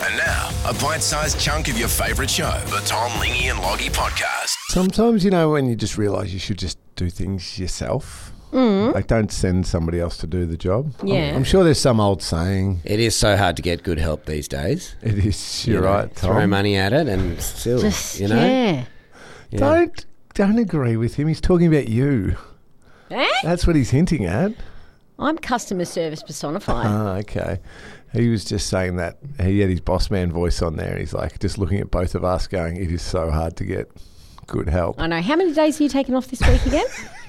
And now, a bite-sized chunk of your favourite show, the Tom, Lingy and Loggy podcast. Sometimes, when you just realise you should just do things yourself. Like, don't send somebody else to do the job. Yeah. I'm sure there's some old saying. It is so hard to get good help these days. It is. You're right, Tom. Throw money at it and still, Yeah. Don't agree with him. He's talking about you. Eh? That's what he's hinting at. I'm customer service personified. Ah, okay. He was just saying that he had his boss man voice on there. He's like just looking at both of us going, it is so hard to get good help. I know. How many days are you taking off this week again?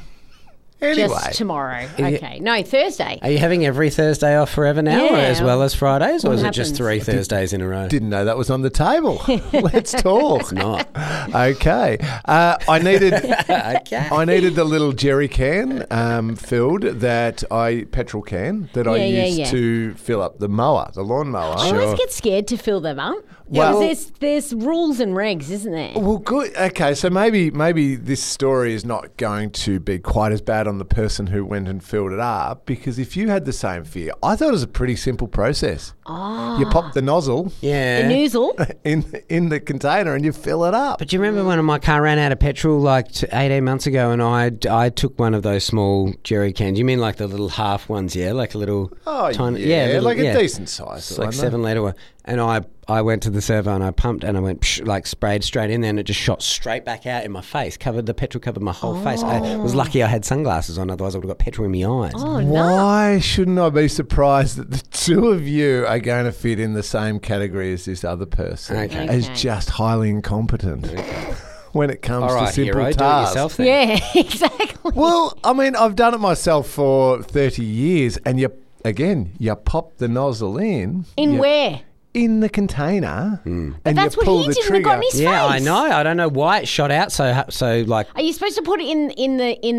Anyway. Just tomorrow. Okay. No, Thursday. Are you having every Thursday off forever now, Yeah. or as well as Fridays, or What is it happens? just 3 Thursdays in a row? Didn't know that was on the table. Let's talk. It's not. Okay. I needed Okay. I needed the little jerry can filled petrol can that I used to fill up the lawn mower. I always get scared to fill them up. Well- Because there's rules and regs, isn't there? Well, good. Okay, so maybe this story is not going to be quite as bad on the person who went and filled it up, because if you had the same fear, I thought it was a pretty simple process. You pop the nozzle Yeah. The noozle. in the container and you fill it up. But do you remember when my car ran out of petrol like 18 months ago, and I took one of those small jerry cans? You mean like the little half ones, yeah? Like a little tiny... yeah, little, a decent size. It's like 7 litre one. And I went to the servo and I pumped and I went sprayed straight in there, and it just shot straight back out in my face. Petrol covered my whole face. I was lucky I had sunglasses on, otherwise I would have got petrol in my eyes. Oh, no. Why shouldn't I be surprised that the two of you are going to fit in the same category as this other person Okay. as just highly incompetent when it comes All right, to simple hero, do it tasks? yourself then. Yeah, exactly. Well, I mean, I've done it myself for 30 years, and you pop the nozzle in. Where? In the container, and that's you what pull he the did and it trigger. got in his Yeah, I face. know. I don't know why it shot out so like... Are you supposed to put it in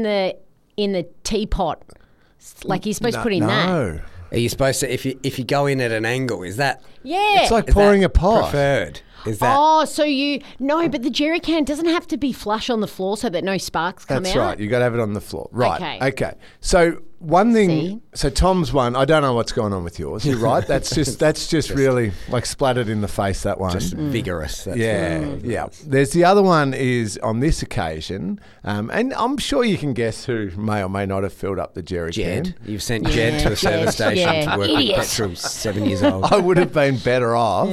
the teapot? Like you're supposed to put it in that? No, Are you supposed to, if you go in at an angle, is that... Yeah. it's like is pouring that a pot. preferred? Is that... Oh, so but the jerry can doesn't have to be flush on the floor so that no sparks come That's out. right. You got to have it on the floor. Right. Okay. So one thing. See? So Tom's one. I don't know what's going on with yours. You're right. That's just really like splattered in the face. That one. Just vigorous. That's Yeah. There's the other one is on this occasion, and I'm sure you can guess who may or may not have filled up the jerry Jed. can. You've sent Jed to a service station to work Idiot. with petrol, 7 years old. I would have been better off.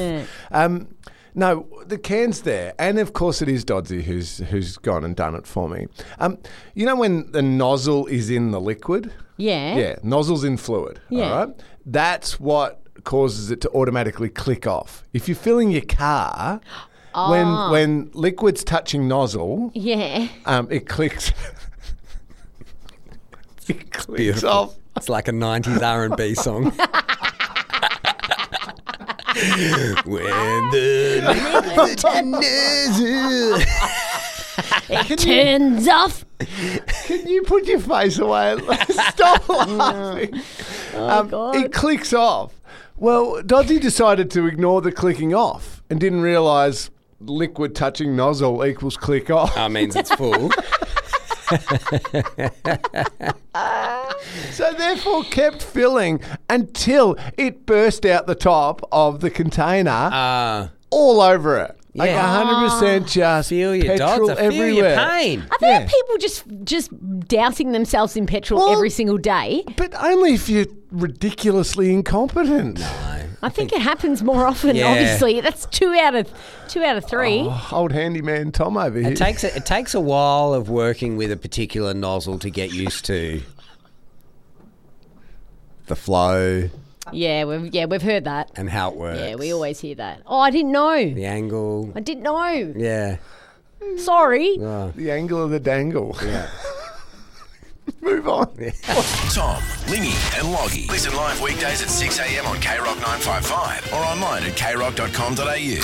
No, the can's there, and of course it is Dodsy who's gone and done it for me. You know when the nozzle is in the liquid? Yeah. Yeah, nozzle's in fluid. Yeah. All right? That's what causes it to automatically click off. If you're filling your car, when liquid's touching nozzle, Yeah. it clicks. It clicks Beautiful. off. It's like a 90s R&B song. When the Turns off. Can you put your face away and stop laughing? God. It clicks off. Well, Dodsy decided to ignore the clicking off and didn't realise liquid touching nozzle equals click off. means it's full. So therefore kept filling until it burst out the top of the container all over it. Like Yeah. 100% just Feel your petrol dots. I feel everywhere. your pain. Are there people just dousing themselves in petrol Well, every single day? But only if you're ridiculously incompetent. I think it happens more often. Yeah. Obviously, that's two out of 3. Oh, old handyman Tom over here. It takes a while of working with a particular nozzle to get used to the flow Yeah, we've heard that. and how it works. Yeah, we always hear that. Oh, I didn't know. The angle. I didn't know. Yeah. Sorry. The angle of the dangle. Yeah. Move on. Tom, Lingy and Loggy. Listen live weekdays at 6 a.m. on KROC 955 or online at krock.com.au.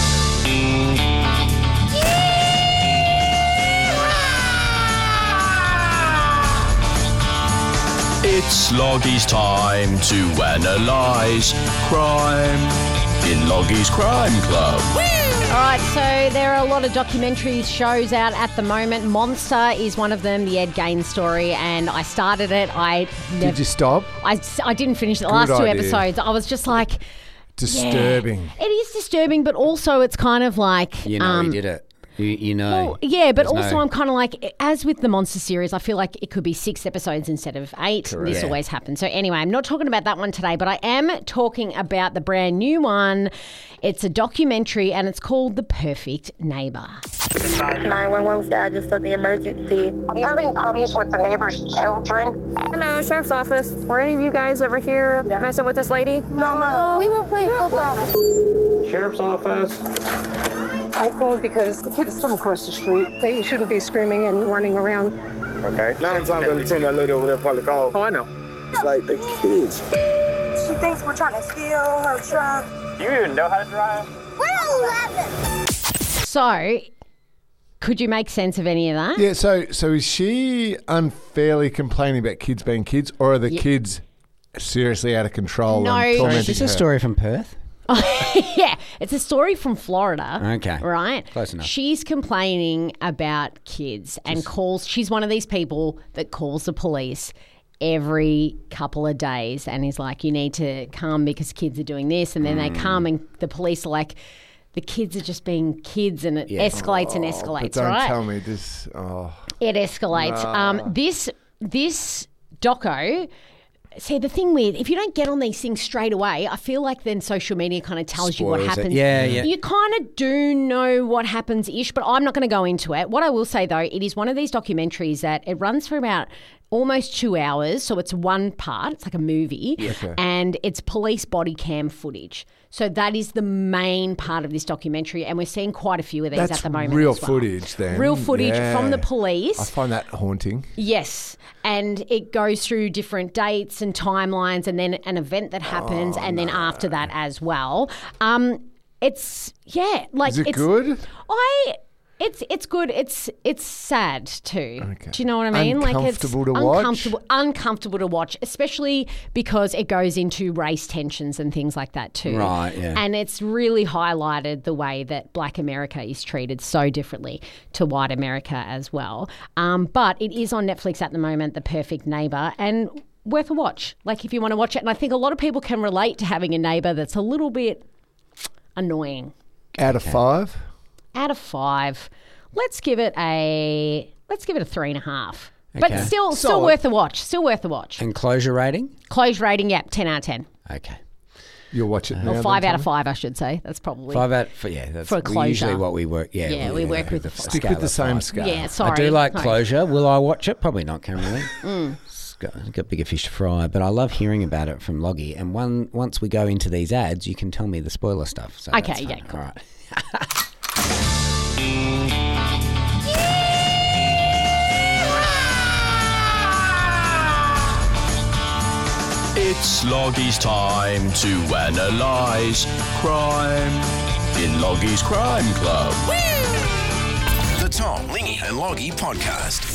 It's Loggy's time to analyse crime in Loggy's Crime Club. All right, so there are a lot of documentary shows out at the moment. Monster is one of them, the Ed Gain story, and I started it. Did you stop? I didn't finish the Good last 2 idea. episodes. I was just like, disturbing. It is disturbing, but also it's kind of like You know he did it. You know. Well, yeah, but There's also no- I'm kind of like, as with the Monster series, I feel like it could be 6 episodes instead of 8. This Yeah. always happens. So anyway, I'm not talking about that one today, but I am talking about the brand new one. It's a documentary and it's called The Perfect Neighbor. 911 staff just at the emergency. Are you having problems with the neighbor's children? Hello, sheriff's office. Were any of you guys over here messing with this lady? No, we were playing football. Sheriff's office. I called because the kids from across the street, they shouldn't be screaming and running around. Okay. 9 times out of 10, that lady over there probably called. Oh, I know. It's like the kids. She thinks we're trying to steal her truck. Do you even know how to drive? We're 11. So, could you make sense of any of that? Yeah, so is she unfairly complaining about kids being kids, or are the kids seriously out of control No. and So tormenting Is this a her? story from Perth? Yeah, it's a story from Florida. Okay. Right? Close enough. She's complaining about kids and she's one of these people that calls the police every couple of days and is like, you need to come because kids are doing this. And then they come and the police are like, the kids are just being kids, and it escalates and escalates, But don't right? tell me this. Oh. It escalates. This doco. See, the thing with, if you don't get on these things straight away, I feel like then social media kind of tells you what Spoils it. happens. Yeah, yeah. You kind of do know what happens-ish, but I'm not going to go into it. What I will say, though, it is one of these documentaries that it runs for about almost 2 hours. So it's one part. It's like a movie. Okay. And it's police body cam footage. So that is the main part of this documentary. And we're seeing quite a few of these That's at the moment real as well. footage then. Real footage from the Yeah. police. I find that haunting. Yes. And it goes through different dates and timelines and then an event that happens and then after that as well. It's like Is it it's good? It's good. It's sad too. Okay. Do you know what I mean? Uncomfortable to watch? Uncomfortable to watch, especially because it goes into race tensions and things like that too. Right, yeah. And it's really highlighted the way that Black America is treated so differently to white America as well. But it is on Netflix at the moment, The Perfect Neighbor, and worth a watch. Like if you want to watch it, and I think a lot of people can relate to having a neighbor that's a little bit annoying. Out of 5? Out of 5, let's give it a 3.5. But Okay. still Solid. worth a watch. Still worth a watch. And closure rating? Close rating, 10 out of 10. Okay. You'll watch it now. Or 5 then, out of Tommy? 5, I should say. That's probably 5 out for that's For closure. usually what we work. Yeah, Yeah, we work with the Stick scale with the of same 5. scale. Yeah, sorry. I do like Sorry. closure. Will I watch it? Probably not, Caroline. It's got bigger fish to fry, but I love hearing about it from Loggy. And once we go into these ads, you can tell me the spoiler stuff. So Okay, that's fun. yeah, cool. All right. It's Loggy's time to analyse crime in Loggy's Crime Club. The Tom, Lingy and Loggy Podcast.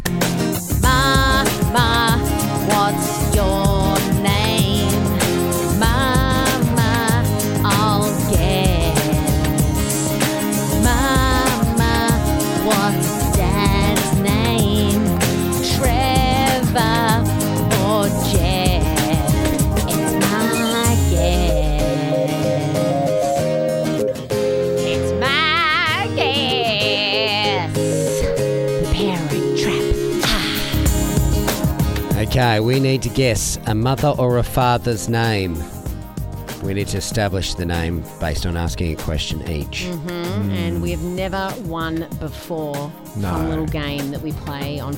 Ma, what's your name? Mama, I'll guess. Mama, what's Dad's name? Trevor or Jeff? It's my guess. It's my guess. Parent Trap. Okay, we need to guess a mother or a father's name. We need to establish the name based on asking a question each. And we have never won before. No. Fun little game that we play on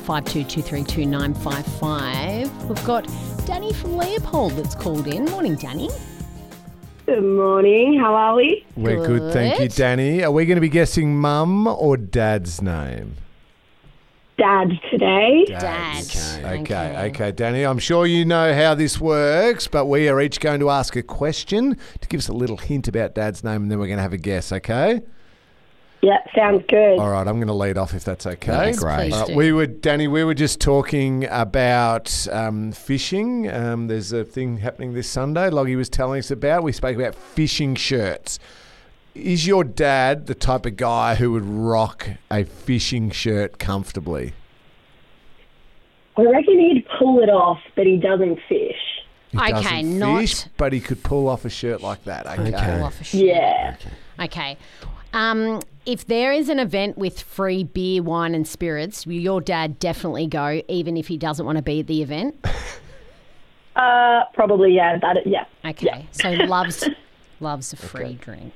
52232955. We've got Danny from Leopold that's called in. Morning, Danny. Good morning. How are we? We're good, thank you, Good. Danny. Are we going to be guessing mum or dad's name? Dad today. Dad. Okay, Danny. I'm sure you know how this works, but we are each going to ask a question to give us a little hint about Dad's name, and then we're going to have a guess, okay? Yep, sounds good. All right, I'm going to lead off if that's okay. Yes, great. please do. We were just talking about fishing. There's a thing happening this Sunday. Loggy was telling us about. We spoke about fishing shirts. Is your dad the type of guy who would rock a fishing shirt comfortably? I reckon he'd pull it off, but he doesn't fish. He Okay, doesn't not- fish, but he could pull off a shirt like that. Okay. Pull off a shirt. Yeah. Okay. If there is an event with free beer, wine, and spirits, will your dad definitely go, even if he doesn't want to be at the event? Probably, yeah. Yeah. Okay. Yeah. So loves a free drink.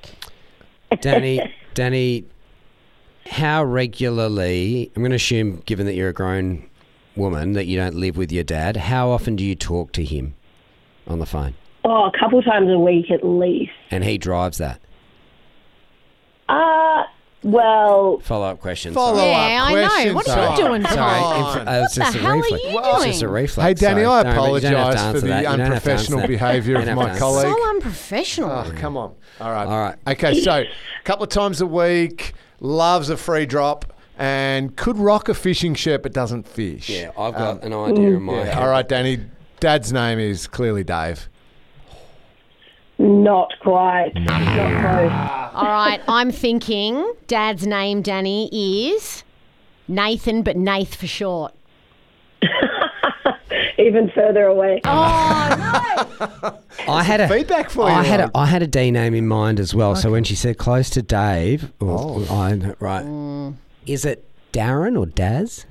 Danny, how regularly, I'm going to assume, given that you're a grown woman, that you don't live with your dad, how often do you talk to him on the phone? Oh, a couple times a week at least. And he drives that? Well... Follow-up question. Yeah, I know. What are you doing, Tom? Sorry. It's just a hell are reflex. you It's doing? just a reflex. Hey, Danny, Sorry. I No, but you don't have to apologise for answer that. the You don't have to unprofessional answer that. behaviour You of don't my have to answer colleague. So unprofessional. Oh, come on. All right. Okay, so a couple of times a week, loves a free drop, and could rock a fishing shirt but doesn't fish. Yeah, I've got an idea in my head. All right, Danny. Dad's name is clearly Dave. Not quite. Not close. All right, I'm thinking Dad's name, Danny, is Nathan, but Nath for short. Even further away. Oh, I had a feedback for you. I had a D name in mind as well. So when she said close to Dave, right, is it Darren or Daz?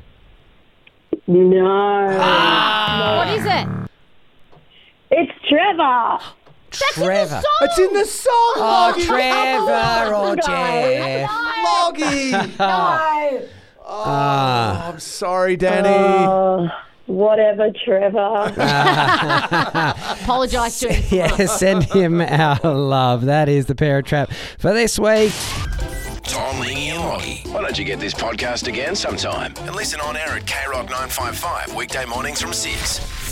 No. What is it? It's Trevor. Trevor. It's in the song. Oh, Loggy. Trevor or Jeff. Loggy. Ah. I'm sorry, Danny. Whatever, Trevor. Apologise to him. Yeah, send him our love. That is the Parent Trap for this week. Tom, Lingy and Loggy. Why don't you get this podcast again sometime and listen on air at KROC 955 weekday mornings from 6.